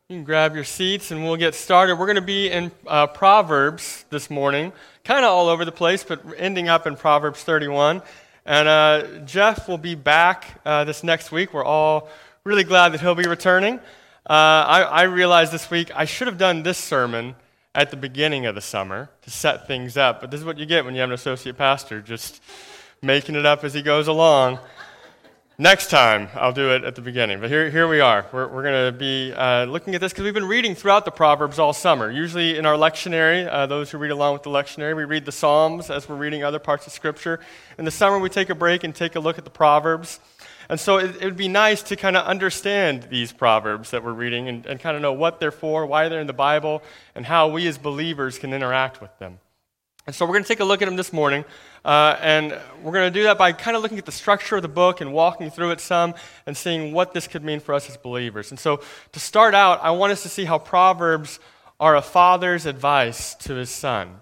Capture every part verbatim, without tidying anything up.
You can grab your seats and we'll get started. We're going to be in uh, Proverbs this morning, kind of all over the place, but ending up in Proverbs thirty-one. And uh, Jeff will be back uh, this next week. We're all really glad that he'll be returning. Uh, I, I realized this week I should have done this sermon at the beginning of the summer to set things up, but this is what you get when you have an associate pastor, just making it up as he goes along. Next time, I'll do it at the beginning. But here here we are. We're, we're going to be uh, looking at this because we've been reading throughout the Proverbs all summer. Usually in our lectionary, uh, those who read along with the lectionary, we read the Psalms as we're reading other parts of Scripture. In the summer, we take a break and take a look at the Proverbs. And so it, it would be nice to kind of understand these Proverbs that we're reading and, and kind of know what they're for, why they're in the Bible, and how we as believers can interact with them. And so we're going to take a look at them this morning, uh, and we're going to do that by kind of looking at the structure of the book and walking through it some and seeing what this could mean for us as believers. And so to start out, I want us to see how Proverbs are a father's advice to his son.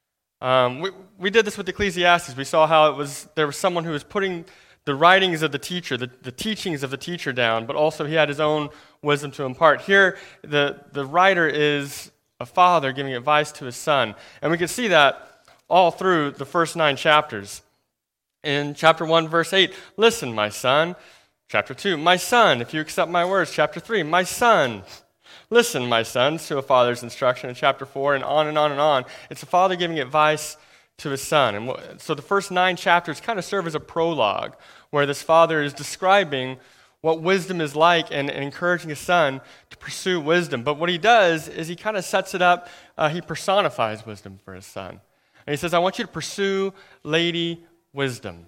Um, we, we did this with Ecclesiastes. We saw how it was there was someone who was putting the writings of the teacher, the, the teachings of the teacher down, but also he had his own wisdom to impart. Here, the, the writer is a father giving advice to his son. And we can see that all through the first nine chapters. In chapter one, verse eight, listen, my son. Chapter two, my son, if you accept my words. Chapter three, my son. Listen, my sons, to a father's instruction. In chapter four, and on and on and on. It's a father giving advice to his son. And so the first nine chapters kind of serve as a prologue where this father is describing what wisdom is like and, and encouraging his son to pursue wisdom. But what he does is he kind of sets it up, uh, he personifies wisdom for his son. And he says, I want you to pursue Lady Wisdom.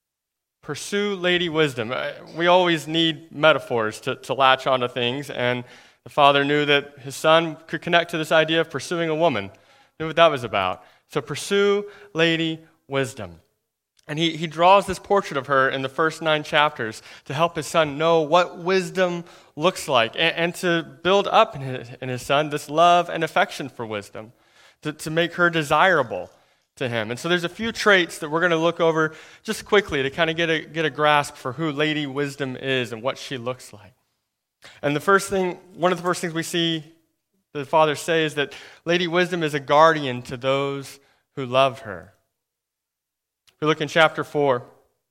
Pursue Lady Wisdom. We always need metaphors to, to latch onto things, and the father knew that his son could connect to this idea of pursuing a woman, knew what that was about. So pursue Lady Wisdom. And he, he draws this portrait of her in the first nine chapters to help his son know what wisdom looks like and, and to build up in his, in his son this love and affection for wisdom, to, to make her desirable to him. And so there's a few traits that we're going to look over just quickly to kind of get a, get a grasp for who Lady Wisdom is and what she looks like. And the first thing, one of the first things we see the father say is that Lady Wisdom is a guardian to those who love her. If we look in chapter four,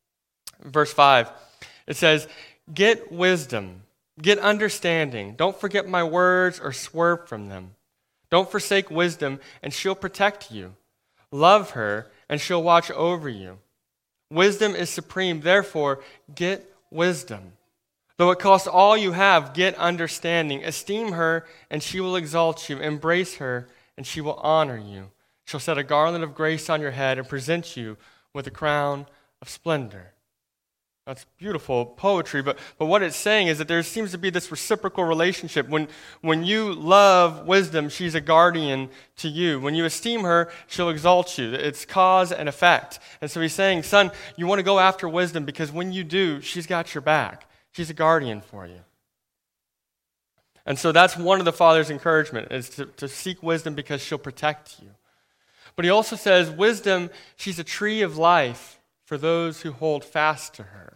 verse five, it says, get wisdom, get understanding. Don't forget my words or swerve from them. Don't forsake wisdom, and she'll protect you. Love her, and she'll watch over you. Wisdom is supreme, therefore, get wisdom. Though it costs all you have, get understanding. Esteem her, and she will exalt you. Embrace her, and she will honor you. She'll set a garland of grace on your head and present you with a crown of splendor. That's beautiful poetry, but, but what it's saying is that there seems to be this reciprocal relationship. When, when you love wisdom, she's a guardian to you. When you esteem her, she'll exalt you. It's cause and effect. And so he's saying, son, you want to go after wisdom because when you do, she's got your back. She's a guardian for you. And so that's one of the father's encouragement, is to, to seek wisdom because she'll protect you. But he also says, wisdom, she's a tree of life for those who hold fast to her.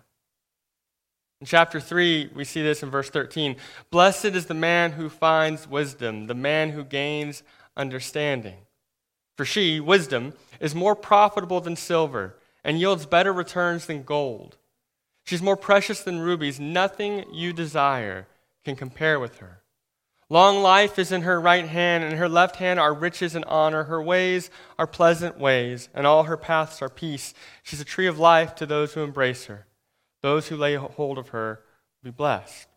In chapter three, we see this in verse thirteen. Blessed is the man who finds wisdom, the man who gains understanding. For she, wisdom, is more profitable than silver and yields better returns than gold. She's more precious than rubies. Nothing you desire can compare with her. Long life is in her right hand, and in her left hand are riches and honor. Her ways are pleasant ways, and all her paths are peace. She's a tree of life to those who embrace her. Those who lay hold of her will be blessed.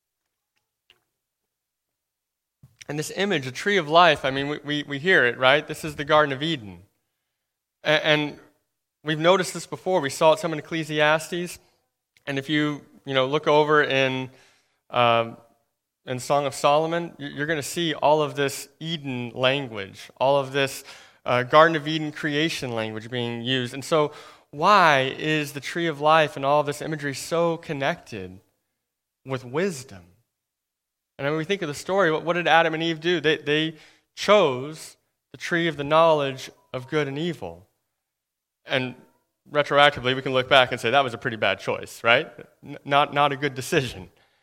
And this image, a tree of life, I mean, we, we, we hear it, right? This is the Garden of Eden. And, and we've noticed this before. We saw it some in Ecclesiastes. And if you, you know, look over in... Um, In Song of Solomon, you're going to see all of this Eden language, all of this uh, Garden of Eden creation language being used. And so why is the tree of life and all of this imagery so connected with wisdom? And when we think of the story, what, what did Adam and Eve do? They, they chose the tree of the knowledge of good and evil. And retroactively, we can look back and say that was a pretty bad choice, right? N- not, not a good decision.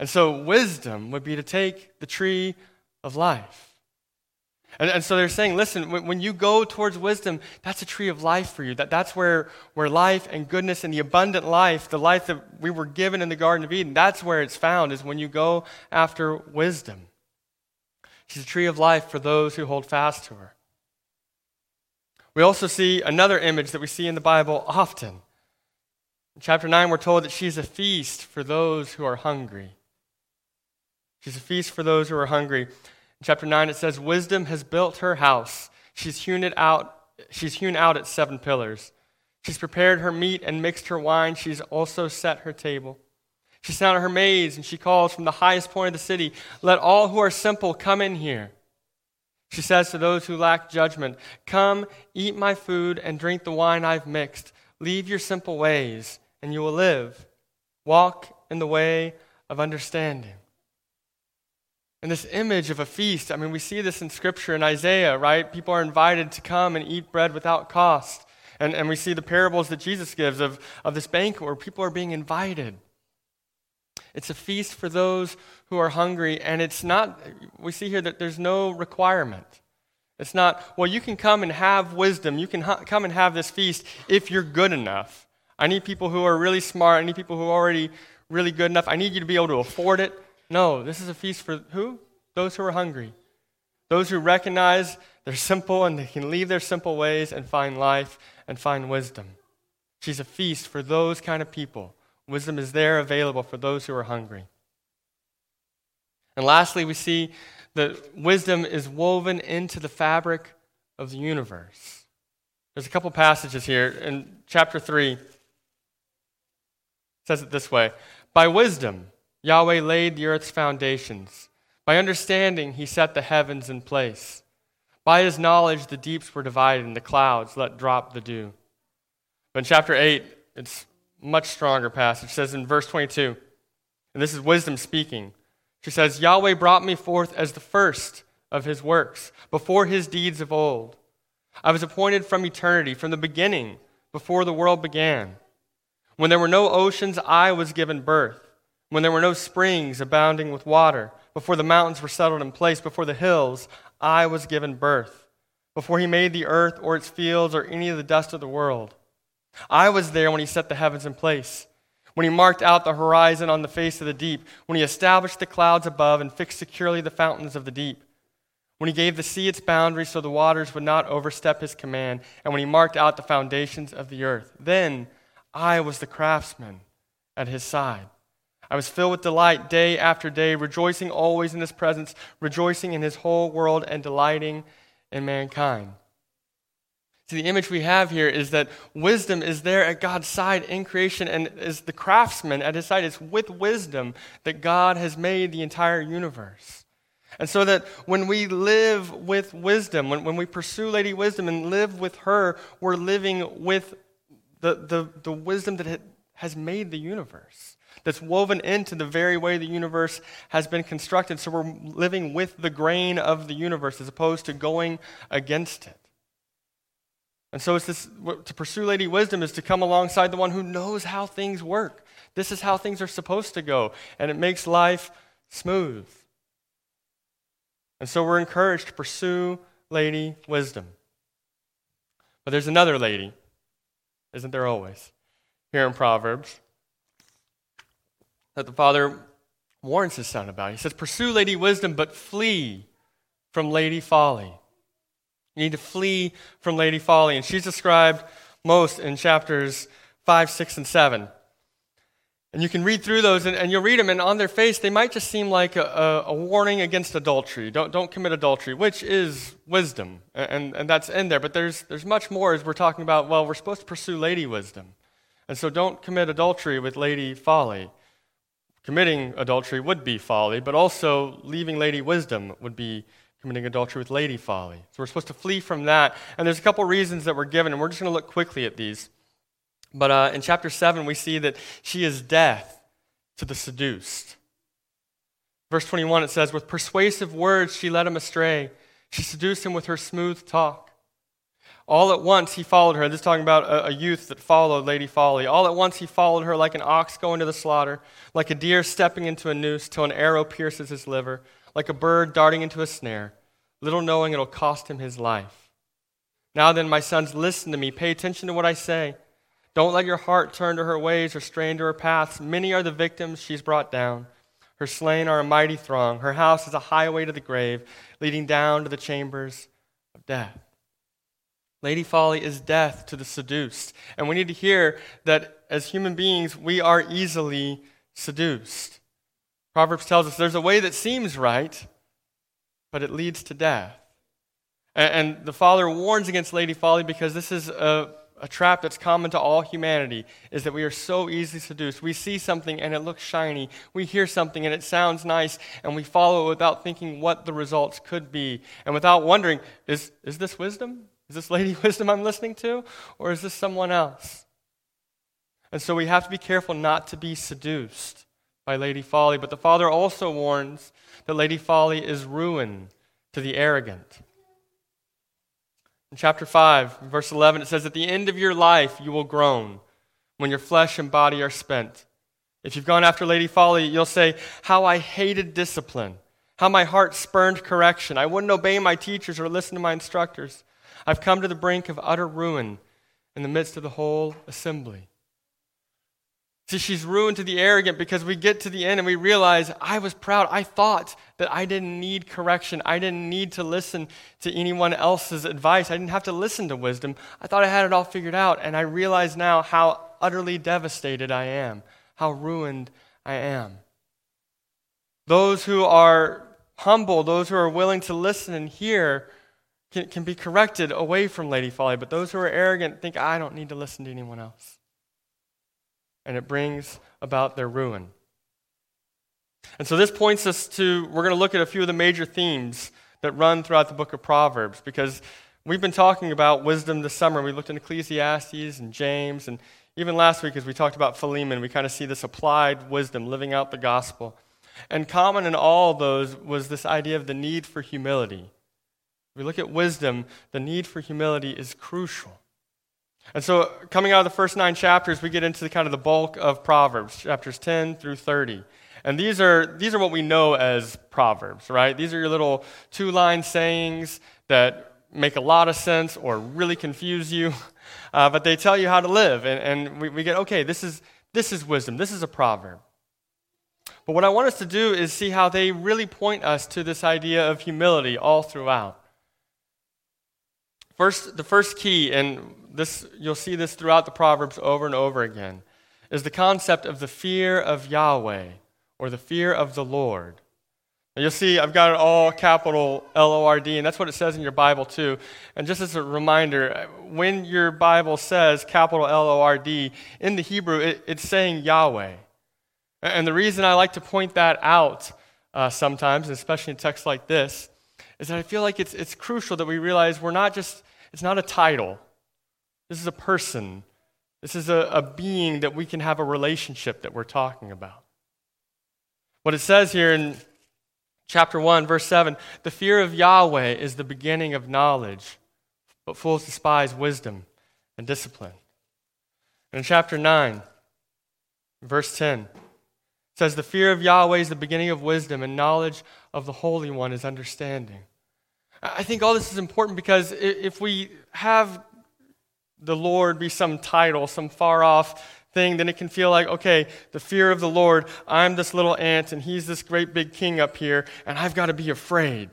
And so wisdom would be to take the tree of life. And, and so they're saying, listen, when, when you go towards wisdom, that's a tree of life for you. That, that's where, where life and goodness and the abundant life, the life that we were given in the Garden of Eden, that's where it's found, is when you go after wisdom. She's a tree of life for those who hold fast to her. We also see another image that we see in the Bible often. In chapter nine, we're told that she's a feast for those who are hungry. She's a feast for those who are hungry. In chapter nine, it says, wisdom has built her house. She's hewn it out. She's hewn out its seven pillars. She's prepared her meat and mixed her wine. She's also set her table. She sent out her maids, and she calls from the highest point of the city, let all who are simple come in here. She says to those who lack judgment, come, eat my food and drink the wine I've mixed. Leave your simple ways, and you will live. Walk in the way of understanding. And this image of a feast, I mean, we see this in Scripture in Isaiah, right? People are invited to come and eat bread without cost. And, and we see the parables that Jesus gives of, of this banquet where people are being invited. It's a feast for those who are hungry, and it's not, we see here that there's no requirement. It's not, well, you can come and have wisdom. You can ha- come and have this feast if you're good enough. I need people who are really smart. I need people who are already really good enough. I need you to be able to afford it. No, this is a feast for who? Those who are hungry. Those who recognize they're simple and they can leave their simple ways and find life and find wisdom. She's a feast for those kind of people. Wisdom is there available for those who are hungry. And lastly, we see that wisdom is woven into the fabric of the universe. There's a couple passages here. In chapter three, it says it this way. By wisdom, Yahweh laid the earth's foundations. By understanding, he set the heavens in place. By his knowledge, the deeps were divided, and the clouds let drop the dew. But in chapter eight, it's a much stronger passage. It says in verse twenty-two, and this is wisdom speaking. She says, Yahweh brought me forth as the first of his works, before his deeds of old. I was appointed from eternity, from the beginning, before the world began. When there were no oceans, I was given birth. When there were no springs abounding with water, before the mountains were settled in place, before the hills, I was given birth. Before he made the earth or its fields or any of the dust of the world. I was there when he set the heavens in place, when he marked out the horizon on the face of the deep, when he established the clouds above and fixed securely the fountains of the deep, when he gave the sea its boundaries so the waters would not overstep his command, and when he marked out the foundations of the earth. Then I was the craftsman at his side. I was filled with delight day after day, rejoicing always in his presence, rejoicing in his whole world and delighting in mankind. See, the image we have here is that wisdom is there at God's side in creation and is the craftsman at his side. It's with wisdom that God has made the entire universe. And so that when we live with wisdom, when, when we pursue Lady Wisdom and live with her, we're living with the, the, the wisdom that has made the universe. That's woven into the very way the universe has been constructed. So we're living with the grain of the universe as opposed to going against it. And so it's this, to pursue Lady Wisdom is to come alongside the one who knows how things work. This is how things are supposed to go, and it makes life smooth. And so we're encouraged to pursue Lady Wisdom. But there's another lady, isn't there always, here in Proverbs, that the Father warns his son about. He says, pursue Lady Wisdom, but flee from Lady Folly. You need to flee from Lady Folly. And she's described most in chapters five, six, and seven. And you can read through those, and, and you'll read them, and on their face, they might just seem like a, a, a warning against adultery. Don't, don't commit adultery, which is wisdom, and, and that's in there. But there's, there's much more as we're talking about, well, we're supposed to pursue Lady Wisdom. And so don't commit adultery with Lady Folly. Committing adultery would be folly, but also leaving Lady Wisdom would be committing adultery with Lady Folly. So we're supposed to flee from that. And there's a couple reasons that we're given, and we're just going to look quickly at these. But uh, in chapter seven, we see that she is death to the seduced. Verse twenty-one, it says, with persuasive words she led him astray. She seduced him with her smooth talk. All at once he followed her. This is talking about a, a youth that followed Lady Folly. All at once he followed her like an ox going to the slaughter, like a deer stepping into a noose till an arrow pierces his liver, like a bird darting into a snare, little knowing it'll cost him his life. Now then, my sons, listen to me. Pay attention to what I say. Don't let your heart turn to her ways or strain to her paths. Many are the victims she's brought down. Her slain are a mighty throng. Her house is a highway to the grave, leading down to the chambers of death. Lady Folly is death to the seduced. And we need to hear that as human beings, we are easily seduced. Proverbs tells us there's a way that seems right, but it leads to death. And, and the Father warns against Lady Folly because this is a, a trap that's common to all humanity, is that we are so easily seduced. We see something and it looks shiny. We hear something and it sounds nice, and we follow it without thinking what the results could be, and without wondering, is, is this wisdom? Is this Lady Wisdom I'm listening to, or is this someone else? And so we have to be careful not to be seduced by Lady Folly. But the Father also warns that Lady Folly is ruin to the arrogant. In chapter five, verse eleven, it says, "At the end of your life you will groan when your flesh and body are spent. If you've gone after Lady Folly, you'll say, 'How I hated discipline, how my heart spurned correction. I wouldn't obey my teachers or listen to my instructors. I've come to the brink of utter ruin in the midst of the whole assembly.'" See, she's ruined to the arrogant because we get to the end and we realize, I was proud. I thought that I didn't need correction. I didn't need to listen to anyone else's advice. I didn't have to listen to wisdom. I thought I had it all figured out, and I realize now how utterly devastated I am, how ruined I am. Those who are humble, those who are willing to listen and hear, Can, can be corrected away from Lady Folly, but those who are arrogant think, I don't need to listen to anyone else. And it brings about their ruin. And so this points us to, we're going to look at a few of the major themes that run throughout the book of Proverbs, because we've been talking about wisdom this summer. We looked at Ecclesiastes and James, and even last week as we talked about Philemon, we kind of see this applied wisdom, living out the gospel. And common in all of those was this idea of the need for humility. We look at wisdom, the need for humility is crucial. And so coming out of the first nine chapters, we get into the kind of the bulk of Proverbs, chapters ten through thirty. And these are these are what we know as Proverbs, right? These are your little two-line sayings that make a lot of sense or really confuse you, uh, but they tell you how to live. And, and we, we get, okay, this is this is wisdom. This is a proverb. But what I want us to do is see how they really point us to this idea of humility all throughout. First, the first key, and this you'll see this throughout the Proverbs over and over again, is the concept of the fear of Yahweh, or the fear of the Lord. Now you'll see I've got it all capital L O R D, and that's what it says in your Bible too. And just as a reminder, when your Bible says capital L O R D, in the Hebrew, it, it's saying Yahweh. And the reason I like to point that out uh, sometimes, especially in texts like this, is that I feel like it's it's crucial that we realize we're not just, it's not a title. This is a person. This is a, a being that we can have a relationship that we're talking about. What it says here in chapter one, verse seven, the fear of Yahweh is the beginning of knowledge, but fools despise wisdom and discipline. And in chapter nine, verse ten, it says, the fear of Yahweh is the beginning of wisdom, and knowledge of the Holy One is understanding. I think all this is important because if we have the Lord be some title, some far-off thing, then it can feel like, okay, the fear of the Lord, I'm this little ant, and he's this great big king up here, and I've got to be afraid.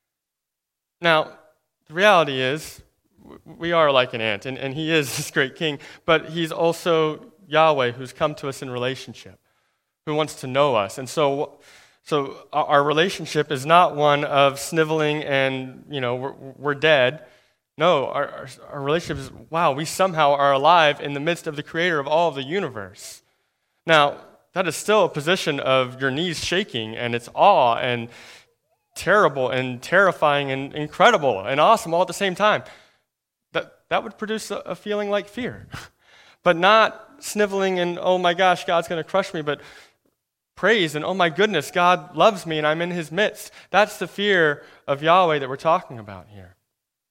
Now, the reality is, we are like an ant, and, and he is this great king, but he's also Yahweh who's come to us in relationship, who wants to know us. And so so our relationship is not one of sniveling and, you know, we're, we're dead. No, our, our, our relationship is, wow, we somehow are alive in the midst of the creator of all of the universe. Now, that is still a position of your knees shaking, and it's awe and terrible and terrifying and incredible and awesome all at the same time. That, that would produce a, a feeling like fear. But not sniveling and, oh my gosh, God's going to crush me, but praise and, oh my goodness, God loves me and I'm in his midst. That's the fear of Yahweh that we're talking about here.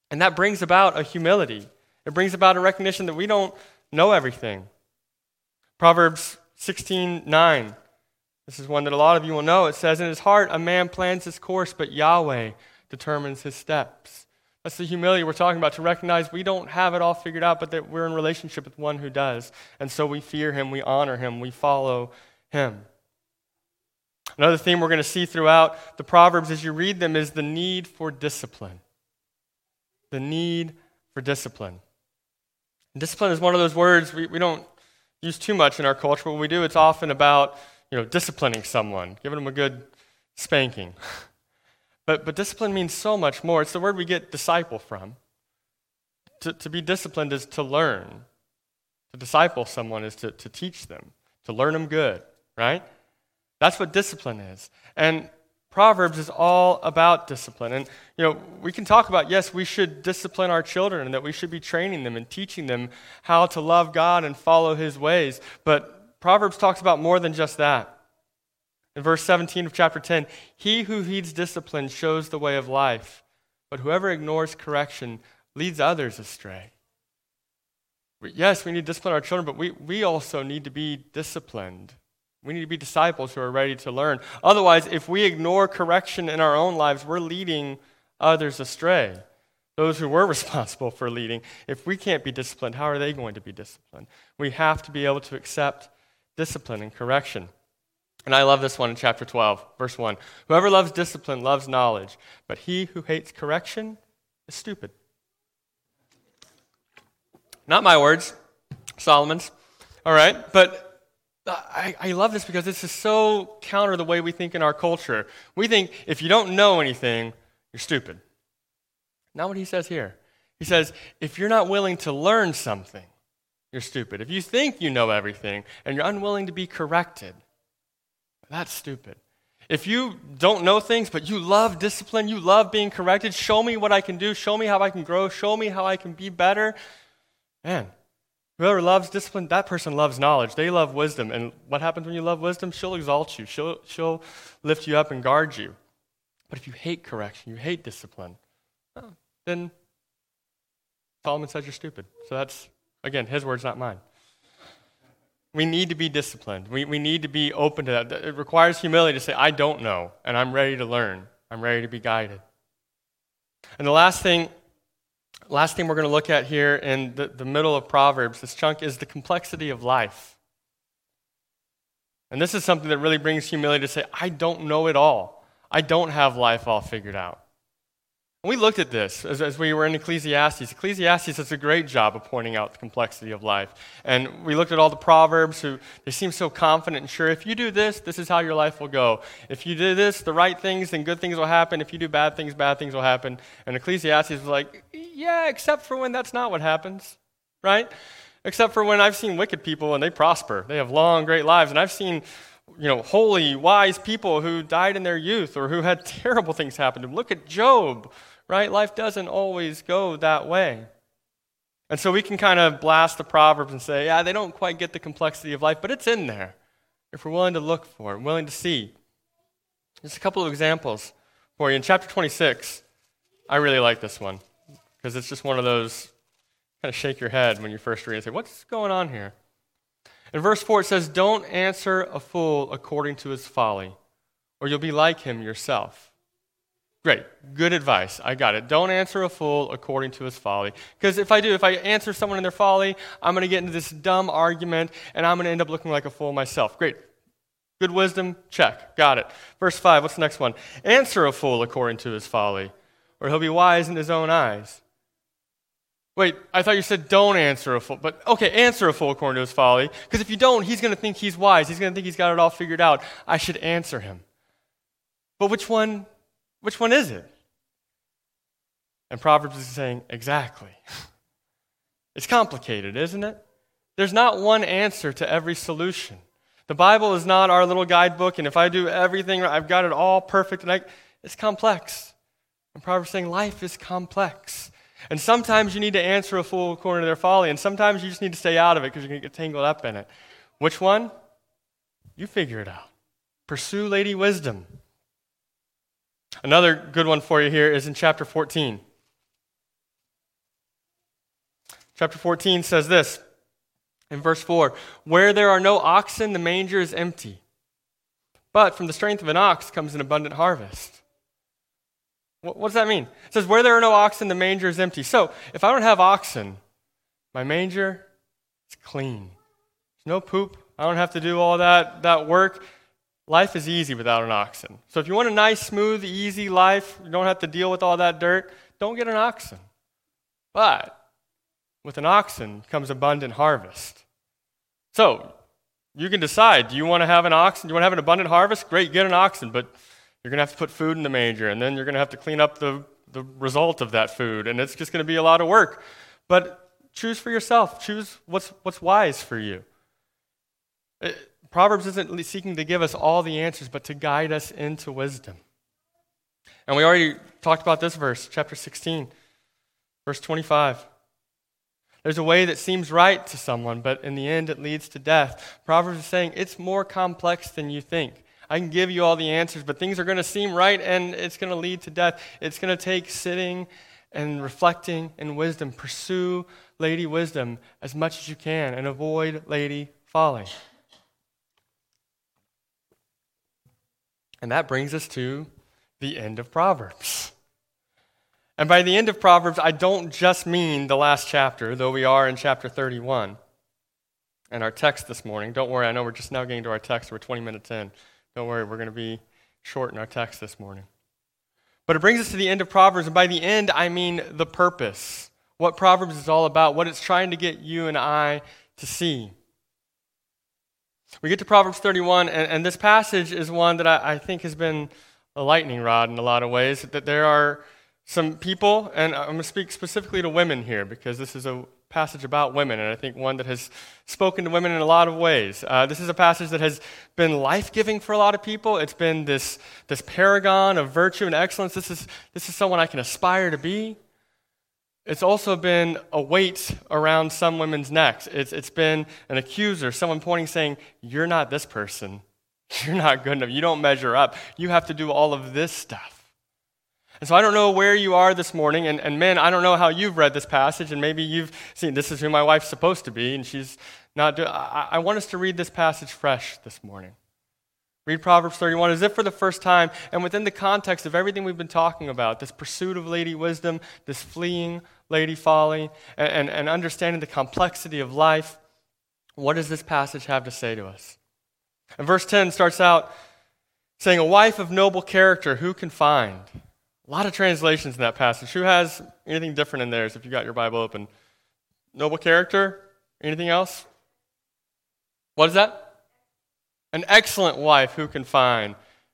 And that brings about a humility. It brings about a recognition that we don't know everything. Proverbs sixteen nine. This is one that a lot of you will know. It says, in his heart a man plans his course, but Yahweh determines his steps. That's the humility we're talking about, to recognize we don't have it all figured out, but that we're in relationship with one who does. And so we fear him, we honor him, we follow him. Another theme we're going to see throughout the Proverbs as you read them is the need for discipline. The need for discipline. Discipline is one of those words we, we don't use too much in our culture, but when we do, it's often about, you know, disciplining someone, giving them a good spanking. But, but discipline means so much more. It's the word we get disciple from. To, to be disciplined is to learn. To disciple someone is to, to teach them, to learn them good, right? That's what discipline is. And Proverbs is all about discipline. And, you know, we can talk about, yes, we should discipline our children and that we should be training them and teaching them how to love God and follow his ways. But Proverbs talks about more than just that. In verse seventeen of chapter ten, he who heeds discipline shows the way of life, but whoever ignores correction leads others astray. Yes, we need to discipline our children, but we, we also need to be disciplined. We need to be disciples who are ready to learn. Otherwise, if we ignore correction in our own lives, we're leading others astray. Those who we're responsible for leading. If we can't be disciplined, how are they going to be disciplined? We have to be able to accept discipline and correction. And I love this one in chapter twelve, verse one. Whoever loves discipline loves knowledge, but he who hates correction is stupid. Not my words, Solomon's. All right, but I, I love this because this is so counter the way we think in our culture. We think if you don't know anything, you're stupid. Not what he says here. He says, if you're not willing to learn something, you're stupid. If you think you know everything and you're unwilling to be corrected, that's stupid. If you don't know things, but you love discipline, you love being corrected, show me what I can do, show me how I can grow, show me how I can be better. Man, whoever loves discipline, that person loves knowledge. They love wisdom. And what happens when you love wisdom? She'll exalt you. She'll, she'll lift you up and guard you. But if you hate correction, you hate discipline, well, then Solomon says you're stupid. So that's, again, his words, not mine. We need to be disciplined. We, we need to be open to that. It requires humility to say, I don't know, and I'm ready to learn. I'm ready to be guided. And the last thing, last thing we're going to look at here in the, the middle of Proverbs, this chunk, is the complexity of life. And this is something that really brings humility to say, I don't know it all. I don't have life all figured out. And we looked at this as, as we were in Ecclesiastes. Ecclesiastes does a great job of pointing out the complexity of life. And we looked at all the Proverbs who, they seem so confident and sure. If you do this, this is how your life will go. If you do this, the right things, then good things will happen. If you do bad things, bad things will happen. And Ecclesiastes was like, yeah, except for when that's not what happens, right? Except for when I've seen wicked people and they prosper. They have long, great lives. And I've seen, you know, holy, wise people who died in their youth or who had terrible things happen to them. Look at Job. Right? Life doesn't always go that way. And so we can kind of blast the Proverbs and say, yeah, they don't quite get the complexity of life, but it's in there if we're willing to look for it, willing to see. Just a couple of examples for you. In chapter twenty-six, I really like this one because it's just one of those kind of shake your head when you first read it and say, what's going on here? In verse four, it says, don't answer a fool according to his folly, or you'll be like him yourself. Great. Good advice. I got it. Don't answer a fool according to his folly. Because if I do, if I answer someone in their folly, I'm going to get into this dumb argument, and I'm going to end up looking like a fool myself. Great. Good wisdom? Check. Got it. Verse five, what's the next one? Answer a fool according to his folly, or he'll be wise in his own eyes. Wait, I thought you said don't answer a fool. But okay, answer a fool according to his folly. Because if you don't, he's going to think he's wise. He's going to think he's got it all figured out. I should answer him. But which one... Which one is it? And Proverbs is saying, exactly. It's complicated, isn't it? There's not one answer to every solution. The Bible is not our little guidebook, and if I do everything, I've got it all perfect. And I, it's complex. And Proverbs is saying life is complex. And sometimes you need to answer a fool according to their folly, and sometimes you just need to stay out of it because you're going to get tangled up in it. Which one? You figure it out. Pursue Lady Wisdom. Another good one for you here is in chapter fourteen. Chapter fourteen says this in verse four, "Where there are no oxen, the manger is empty. But from the strength of an ox comes an abundant harvest." What, what does that mean? It says, where there are no oxen, the manger is empty. So, if I don't have oxen, my manger is clean. There's no poop. I don't have to do all that, that work. Life is easy without an oxen. So if you want a nice, smooth, easy life, you don't have to deal with all that dirt, don't get an oxen. But with an oxen comes abundant harvest. So you can decide, do you want to have an oxen? Do you want to have an abundant harvest? Great, get an oxen, but you're going to have to put food in the manger, and then you're going to have to clean up the, the result of that food, and it's just going to be a lot of work. But choose for yourself. Choose what's, what's wise for you. It, Proverbs isn't seeking to give us all the answers, but to guide us into wisdom. And we already talked about this verse, chapter sixteen, verse twenty-five. There's a way that seems right to someone, but in the end it leads to death. Proverbs is saying it's more complex than you think. I can give you all the answers, but things are going to seem right and it's going to lead to death. It's going to take sitting and reflecting and wisdom. Pursue lady wisdom as much as you can and avoid lady folly. And that brings us to the end of Proverbs. And by the end of Proverbs, I don't just mean the last chapter, though we are in chapter thirty-one. And our text this morning, don't worry, I know we're just now getting to our text, we're twenty minutes in. Don't worry, we're going to be short in our text this morning. But it brings us to the end of Proverbs, and by the end, I mean the purpose. What Proverbs is all about, what it's trying to get you and I to see. We get to Proverbs thirty-one, and, and this passage is one that I, I think has been a lightning rod in a lot of ways, that there are some people, and I'm going to speak specifically to women here, because this is a passage about women, and I think one that has spoken to women in a lot of ways. Uh, this is a passage that has been life-giving for a lot of people. It's been this, this paragon of virtue and excellence. This is, this is someone I can aspire to be. It's also been a weight around some women's necks. It's, it's been an accuser, someone pointing, saying, you're not this person. You're not good enough. You don't measure up. You have to do all of this stuff. And so I don't know where you are this morning, and, and men, I don't know how you've read this passage, and maybe you've seen, this is who my wife's supposed to be, and she's not doing, I, I want us to read this passage fresh this morning. Read Proverbs thirty-one as if for the first time, and within the context of everything we've been talking about, this pursuit of lady wisdom, this fleeing lady folly, and, and, and understanding the complexity of life, what does this passage have to say to us? And verse ten starts out saying, a wife of noble character, who can find? A lot of translations in that passage. Who has anything different in theirs if you got your Bible open? Noble character? Anything else? What is that? An excellent wife, who can find?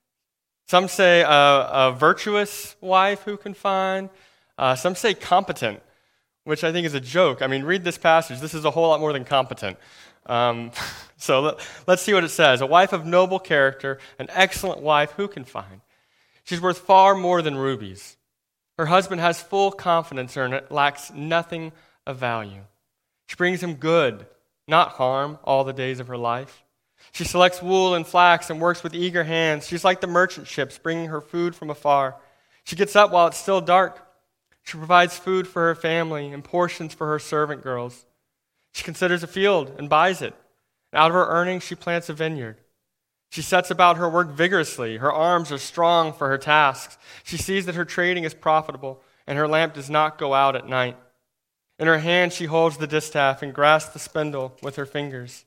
Some say a, a virtuous wife, who can find? Uh, some say competent, which I think is a joke. I mean, read this passage. This is a whole lot more than competent. Um, so let, let's see what it says. A wife of noble character, an excellent wife, who can find? She's worth far more than rubies. Her husband has full confidence in her and it lacks nothing of value. She brings him good, not harm, all the days of her life. She selects wool and flax and works with eager hands. She's like the merchant ships, bringing her food from afar. She gets up while it's still dark. She provides food for her family and portions for her servant girls. She considers a field and buys it. And out of her earnings, she plants a vineyard. She sets about her work vigorously. Her arms are strong for her tasks. She sees that her trading is profitable, and her lamp does not go out at night. In her hand she holds the distaff and grasps the spindle with her fingers.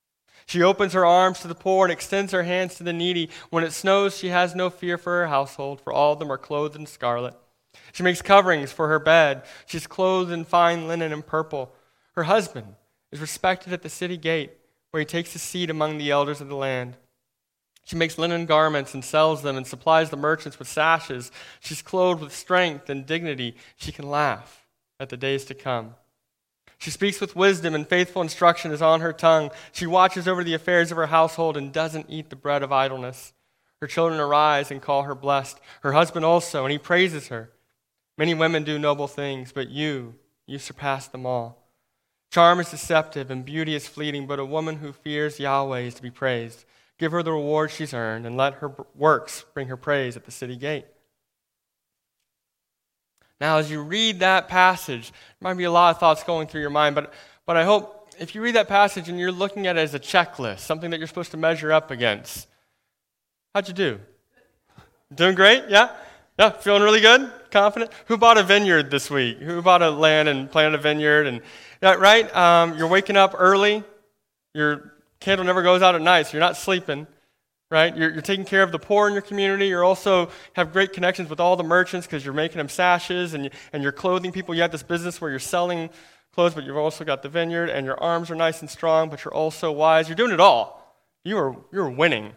She opens her arms to the poor and extends her hands to the needy. When it snows, she has no fear for her household, for all of them are clothed in scarlet. She makes coverings for her bed. She's clothed in fine linen and purple. Her husband is respected at the city gate, where he takes his seat among the elders of the land. She makes linen garments and sells them and supplies the merchants with sashes. She's clothed with strength and dignity. She can laugh at the days to come. She speaks with wisdom, and faithful instruction is on her tongue. She watches over the affairs of her household and doesn't eat the bread of idleness. Her children arise and call her blessed. Her husband also, and he praises her. Many women do noble things, but you, you surpass them all. Charm is deceptive and beauty is fleeting, but a woman who fears Yahweh is to be praised. Give her the reward she's earned, and let her works bring her praise at the city gate. Now, as you read that passage, there might be a lot of thoughts going through your mind, but, but I hope if you read that passage and you're looking at it as a checklist, something that you're supposed to measure up against, how'd you do? Doing great? Yeah? Yeah, feeling really good? Confident? Who bought a vineyard this week? Who bought a land and planted a vineyard? And yeah, right? Um, you're waking up early. Your candle never goes out at night, so you're not sleeping. Right? You're, you're taking care of the poor in your community. You also have great connections with all the merchants because you're making them sashes and, you, and you're clothing people. You have this business where you're selling clothes, but you've also got the vineyard, and your arms are nice and strong, but you're also wise. You're doing it all. You are you're winning.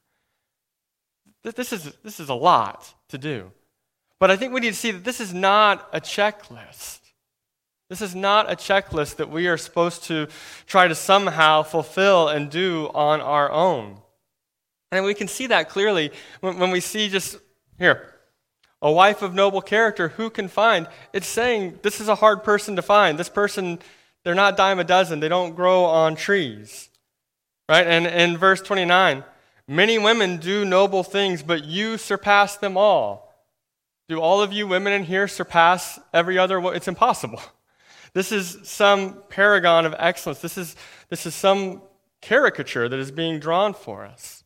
This is this is a lot to do. But I think we need to see that this is not a checklist. This is not a checklist that we are supposed to try to somehow fulfill and do on our own. And we can see that clearly when, when we see just, here, a wife of noble character, who can find? It's saying this is a hard person to find. This person, they're not dime a dozen. They don't grow on trees. Right? And in verse twenty-nine, many women do noble things, but you surpass them all. Do all of you women in here surpass every other? It's impossible. This is some paragon of excellence. This is, this is some caricature that is being drawn for us.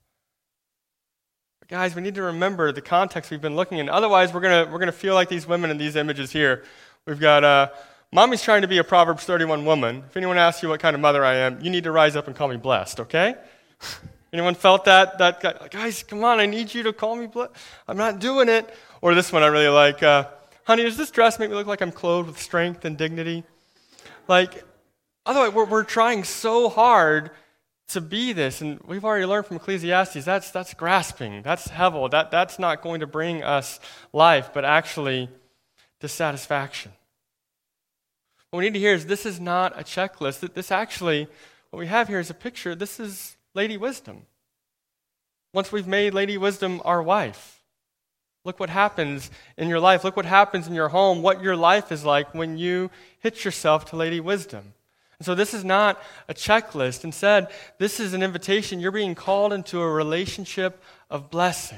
But guys, we need to remember the context we've been looking in. Otherwise, we're gonna we're gonna feel like these women in these images here. We've got uh, mommy's trying to be a Proverbs thirty-one woman. If anyone asks you what kind of mother I am, you need to rise up and call me blessed. Okay? Anyone felt that? That guy, guys, come on! I need you to call me blessed. I'm not doing it. Or this one I really like. Uh, Honey, does this dress make me look like I'm clothed with strength and dignity? Like, otherwise, we're, we're trying so hard to be this, and we've already learned from Ecclesiastes, that's that's grasping, that's hevel, that, that's not going to bring us life, but actually dissatisfaction. What we need to hear is this is not a checklist. That this actually, what we have here is a picture. This is Lady Wisdom. Once we've made Lady Wisdom our wife, look what happens in your life. Look what happens in your home, what your life is like when you hitch yourself to Lady Wisdom. And so this is not a checklist. Instead, this is an invitation. You're being called into a relationship of blessing.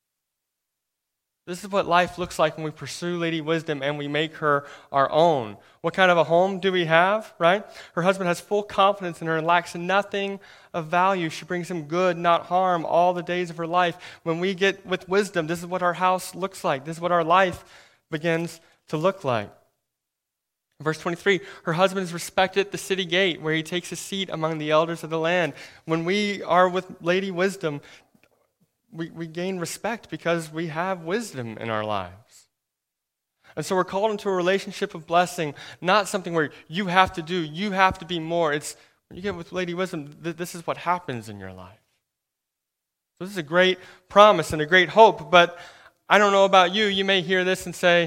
This is what life looks like when we pursue Lady Wisdom and we make her our own. What kind of a home do we have, right? Her husband has full confidence in her and lacks nothing of value. She brings him good, not harm, all the days of her life. When we get with wisdom, this is what our house looks like. This is what our life begins to look like. Verse twenty-three, her husband is respected at the city gate where he takes a seat among the elders of the land. When we are with Lady Wisdom, we, we gain respect because we have wisdom in our lives. And so we're called into a relationship of blessing, not something where you have to do, you have to be more. It's when you get with Lady Wisdom, th- this is what happens in your life. So this is a great promise and a great hope, but I don't know about you. You may hear this and say,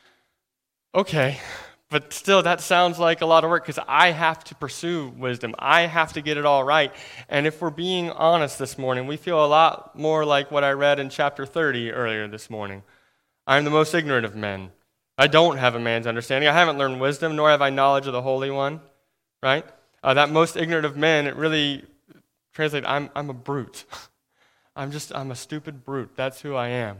okay, but still, that sounds like a lot of work because I have to pursue wisdom. I have to get it all right. And if we're being honest this morning, we feel a lot more like what I read in chapter thirty earlier this morning. I am the most ignorant of men. I don't have a man's understanding. I haven't learned wisdom, nor have I knowledge of the Holy One. Right? Uh, that most ignorant of men, it really translates, I'm, I'm a brute. I'm just, I'm a stupid brute. That's who I am.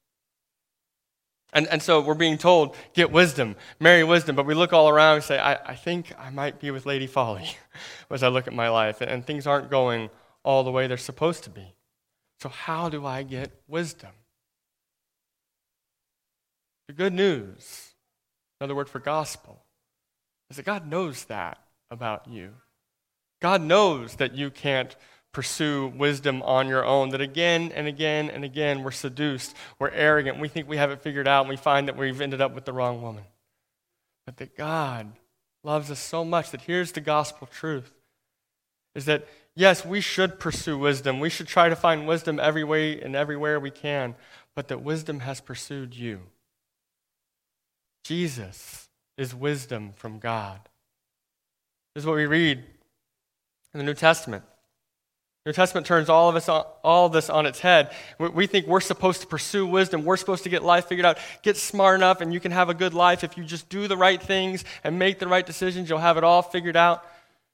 And and so we're being told, get wisdom, marry wisdom, but we look all around and say, I, I think I might be with Lady Folly as I look at my life, and, and things aren't going all the way they're supposed to be. So how do I get wisdom? The good news, another word for gospel, is that God knows that about you. God knows that you can't pursue wisdom on your own, that again and again and again we're seduced, we're arrogant, we think we have it figured out, and we find that we've ended up with the wrong woman. But that God loves us so much that here's the gospel truth, is that yes, we should pursue wisdom, we should try to find wisdom every way and everywhere we can, but that wisdom has pursued you. Jesus is wisdom from God. This is what we read in the New Testament. The New Testament turns all of us on, all of this on its head. We, we think we're supposed to pursue wisdom. We're supposed to get life figured out, get smart enough, and you can have a good life if you just do the right things and make the right decisions. You'll have it all figured out.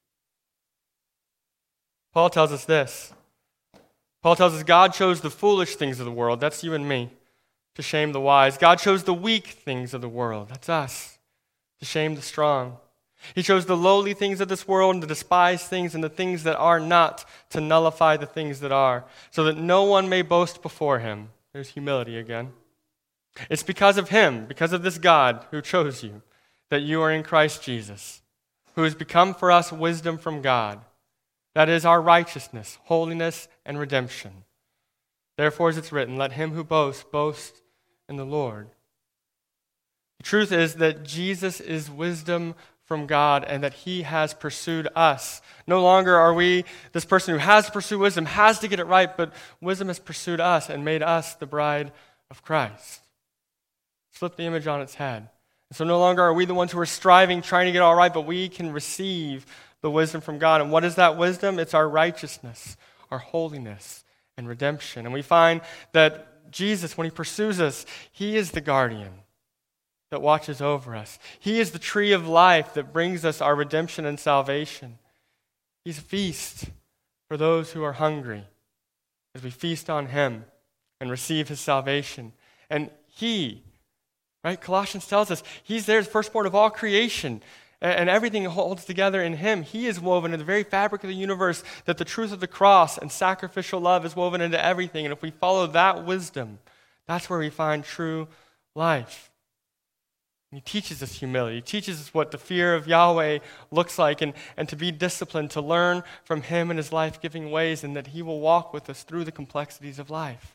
Paul tells us this. Paul tells us God chose the foolish things of the world, that's you and me, to shame the wise. God chose the weak things of the world, that's us, to shame the strong. He chose the lowly things of this world and the despised things and the things that are not to nullify the things that are, so that no one may boast before him. There's humility again. It's because of him, because of this God who chose you, that you are in Christ Jesus, who has become for us wisdom from God. That is our righteousness, holiness, and redemption. Therefore, as it's written, let him who boasts, boast in the Lord. The truth is that Jesus is wisdom from God and that he has pursued us. No longer are we this person who has to pursue wisdom, has to get it right, but wisdom has pursued us and made us the bride of Christ. Flip the image on its head. So no longer are we the ones who are striving, trying to get it all right, but we can receive the wisdom from God. And what is that wisdom? It's our righteousness, our holiness, and redemption. And we find that Jesus, when he pursues us, he is the guardian that watches over us. He is the tree of life that brings us our redemption and salvation. He's a feast for those who are hungry as we feast on him and receive his salvation. And he, right, Colossians tells us, he's there as firstborn of all creation, and everything holds together in him. He is woven in the very fabric of the universe, that the truth of the cross and sacrificial love is woven into everything. And if we follow that wisdom, that's where we find true life. He teaches us humility. He teaches us what the fear of Yahweh looks like, and, and to be disciplined, to learn from him and his life-giving ways, and that he will walk with us through the complexities of life.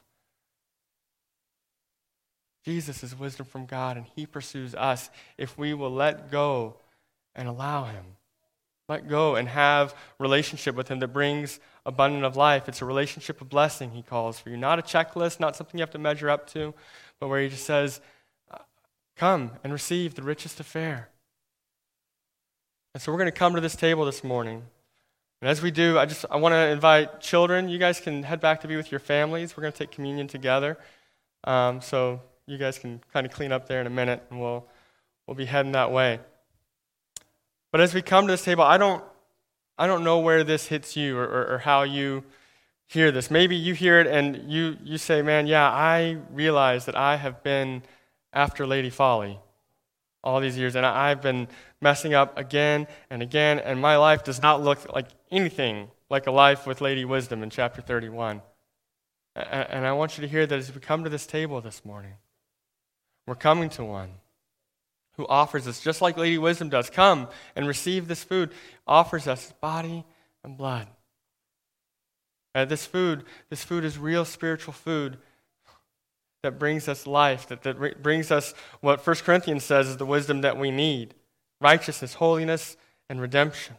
Jesus is wisdom from God, and he pursues us if we will let go and allow him. Let go and have relationship with him that brings abundant of life. It's a relationship of blessing, he calls for you. Not a checklist, not something you have to measure up to, but where he just says, come and receive the richest affair. And so we're going to come to this table this morning. And as we do, I just I want to invite children. You guys can head back to be with your families. We're going to take communion together. Um, so you guys can kind of clean up there in a minute, and we'll we'll be heading that way. But as we come to this table, I don't I don't know where this hits you or, or, or how you hear this. Maybe you hear it and you you say, man, yeah, I realize that I have been after Lady Folly all these years, and I've been messing up again and again, and my life does not look like anything like a life with Lady Wisdom in chapter thirty-one. And I want you to hear that as we come to this table this morning, we're coming to one who offers us, just like Lady Wisdom does, come and receive this food, offers us his body and blood. Uh, this food, this food is real spiritual food that brings us life, that, that re- brings us what First Corinthians says is the wisdom that we need: righteousness, holiness, and redemption.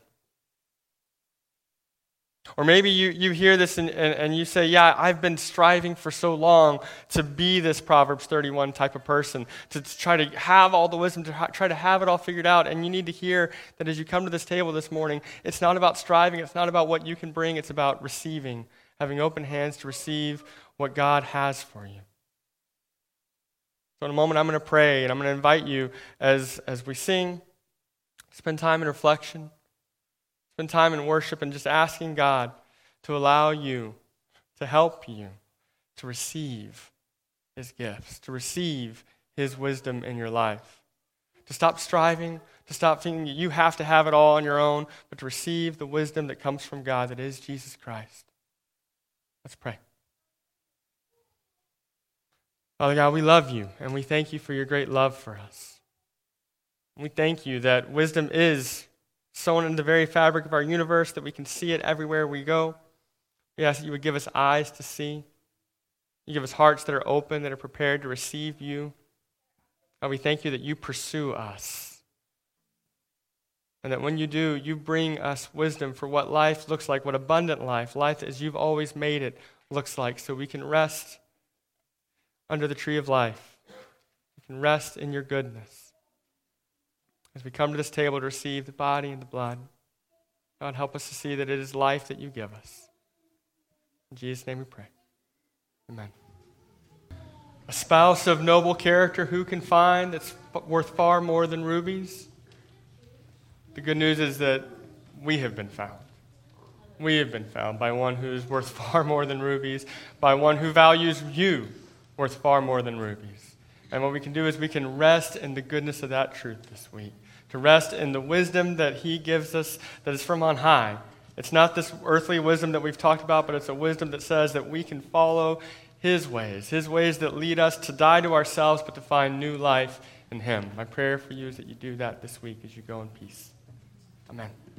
Or maybe you, you hear this and, and, and you say, yeah, I've been striving for so long to be this Proverbs thirty-one type of person, to, to try to have all the wisdom, to ha- try to have it all figured out. And you need to hear that as you come to this table this morning, it's not about striving, it's not about what you can bring, it's about receiving, having open hands to receive what God has for you. So in a moment I'm going to pray, and I'm going to invite you as, as we sing, spend time in reflection, spend time in worship, and just asking God to allow you, to help you to receive his gifts, to receive his wisdom in your life, to stop striving, to stop thinking you have to have it all on your own, but to receive the wisdom that comes from God, that is Jesus Christ. Let's pray. Father God, we love you, and we thank you for your great love for us. We thank you that wisdom is sown in the very fabric of our universe, that we can see it everywhere we go. We ask that you would give us eyes to see. You give us hearts that are open, that are prepared to receive you. God, we thank you that you pursue us. And that when you do, you bring us wisdom for what life looks like, what abundant life, life as you've always made it, looks like, so we can rest under the tree of life. We can rest in your goodness. As we come to this table to receive the body and the blood, God, help us to see that it is life that you give us. In Jesus' name we pray. Amen. A spouse of noble character who can find that's worth far more than rubies? The good news is that we have been found. We have been found by one who is worth far more than rubies, by one who values you worth far more than rubies. And what we can do is we can rest in the goodness of that truth this week, to rest in the wisdom that he gives us that is from on high. It's not this earthly wisdom that we've talked about, but it's a wisdom that says that we can follow his ways, his ways that lead us to die to ourselves but to find new life in him. My prayer for you is that you do that this week as you go in peace. Amen.